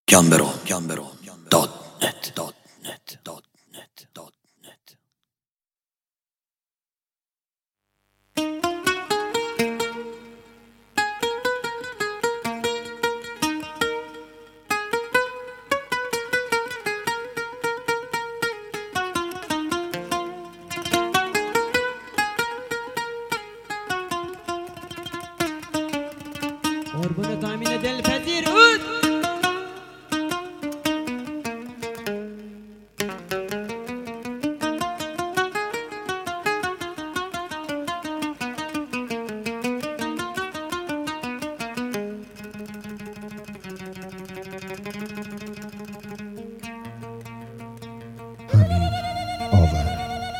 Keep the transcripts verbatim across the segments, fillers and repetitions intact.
گمبرو گمبرو دات نت دات نت دات نت دات نت. قربون تامین دلپذیر بود. همین آور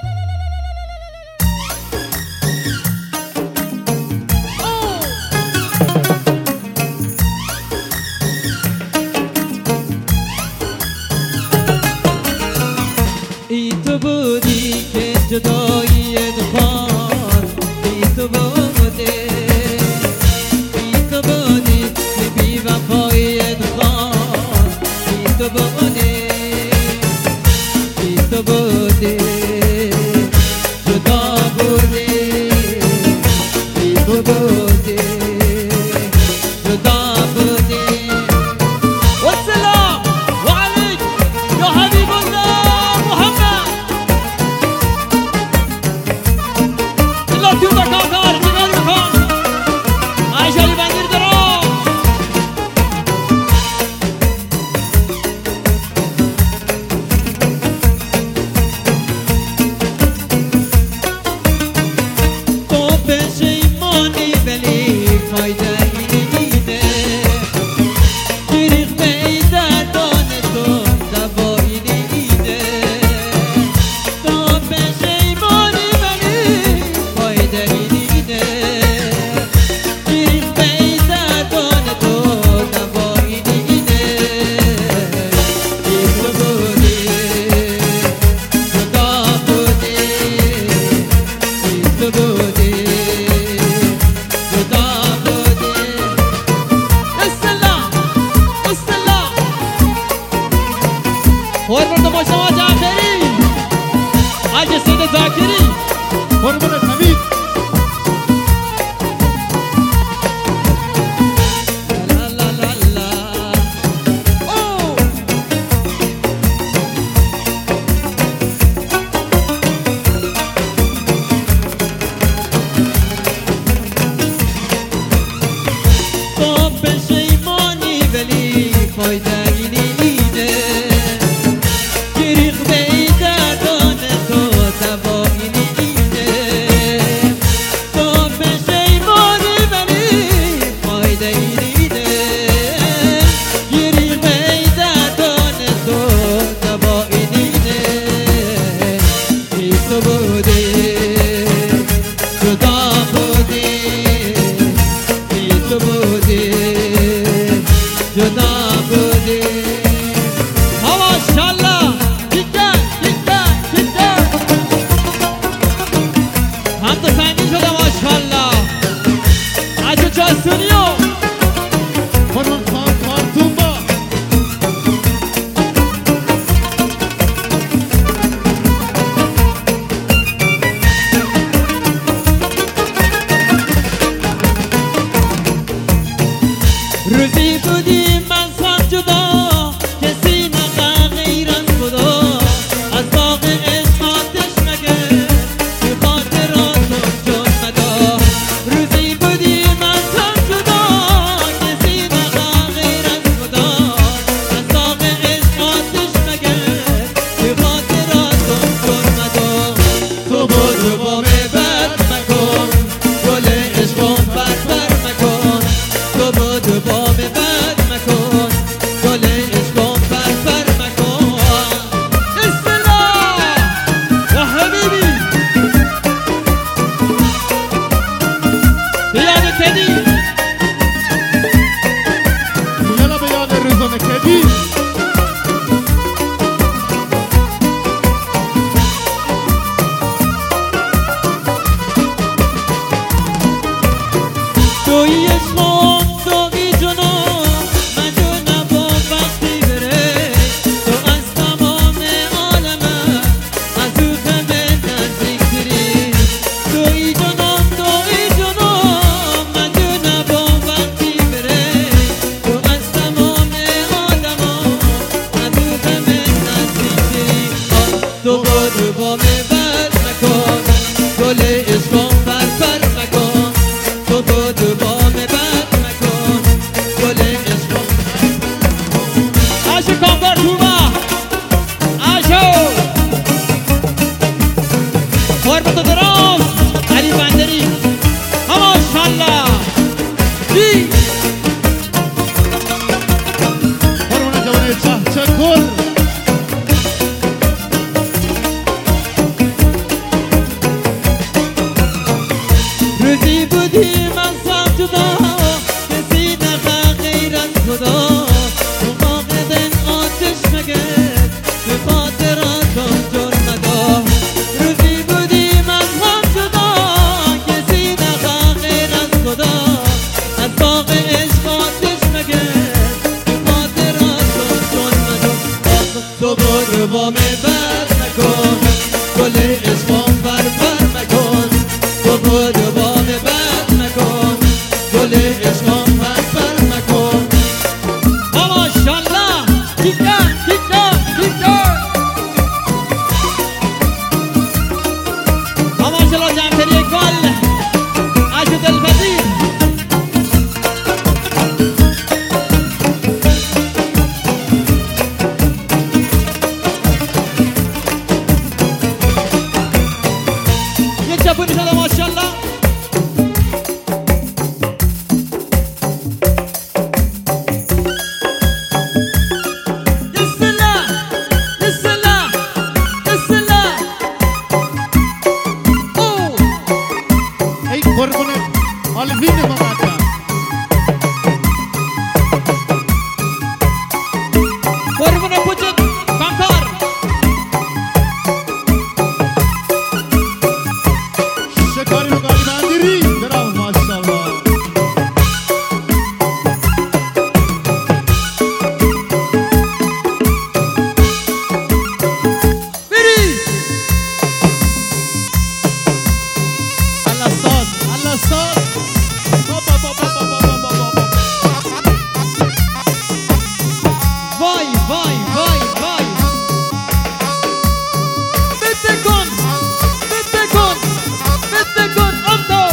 ای تو بودی که جدایی دخان، ای تو بودی ای تو بودی که بی وفایی دخان، ای تو بودی ای تو بودی جدا بودی ای تو بودی جدا بودی. والسلام وعليك يا حبيب الله محمد. الله توبك كافر جبال مكان عايشة لي بندر درام. تو پشیمانی ولی فایده اینه، دریغ به دردان تو دوایی نیده. تو پشیمانی ولی فایده اینه، دریغ به دردان تو دوایی نیده. ای تو بودی جدا بودی ای تو بودی جدا بودی. السلام السلام قربون مجتمع جعفری حاج سید ذاکری قربون حمید لا لا لا لا. اوه تو پشیمانی ولی فایده نیده، دریغ به دردان تو دوایی نیده. کانکور روزی بودیم از هم جدا کسی نخواه غیر از خدا تو موقع دن آتش مگه به خاطراتم جرم ندا روزی بودیم از هم جدا کسی نخواه غیر از خدا از باغ عشق آتش مگه به خاطراتم جرم ندا تو برو با می بر نکن گل عشقم بر بر مکن تو برو با می بر نکن گل عشقم بر بر مکن ماشالله تیکا تیکا تیکا ماشالله جعفری گل عجو دلپذیر یه چپونی شده ماشالله بسم الله بسم الله بسم الله اوه ای قربونت آلوین مقدم قربون پوچت کانکار شکاری و گالی بندیری برام ماشاءالله بریز الله ساز الله ساز بابا بابا بابا بابا بابا وای وای وای وای بده کن بده کن بده کن امدو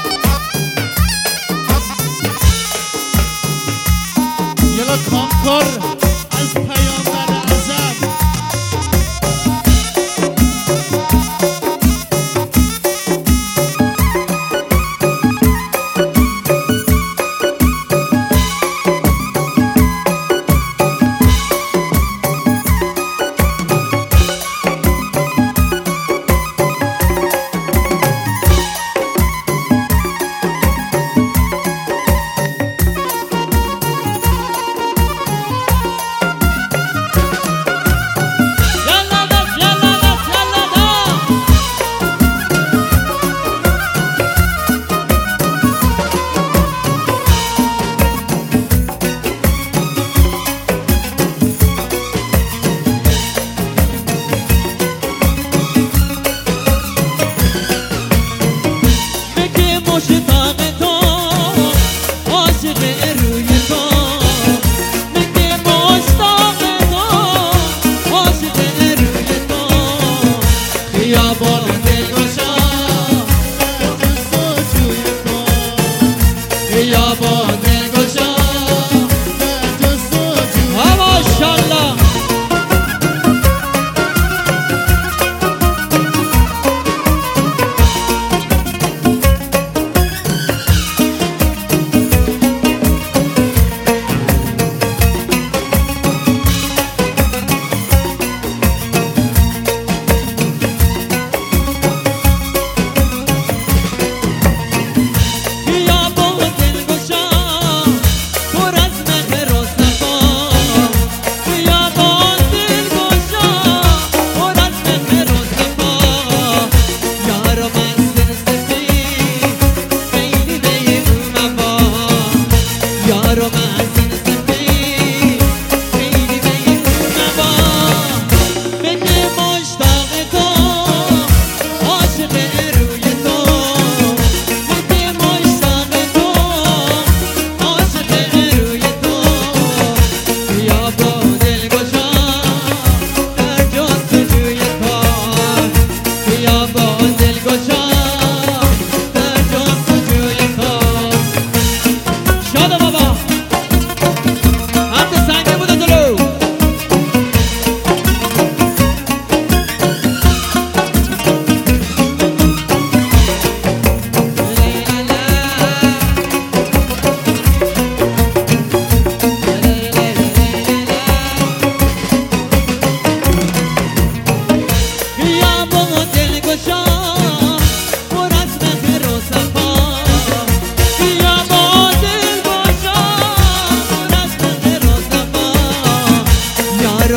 یلا کانکور از پیامبر اعظم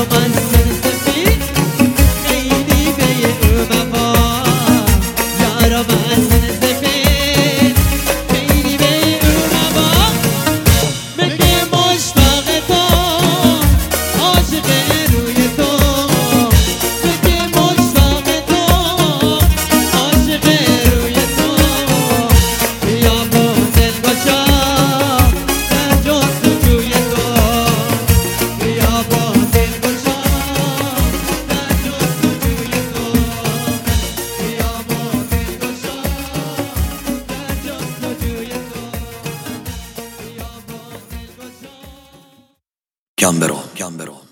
من سفید خیلی به او مقا یارو من سفید خیلی به او مقا مگه مشتاق تو عاشق روی تو مگه مشتاق تو عاشق روی تو بیا با دلگشا در جستجوی تو بیا با دلگشا در جستجوی تو بیا با دلگشا در جستجوی تو بیا با دلگشا Gambero, Gambero.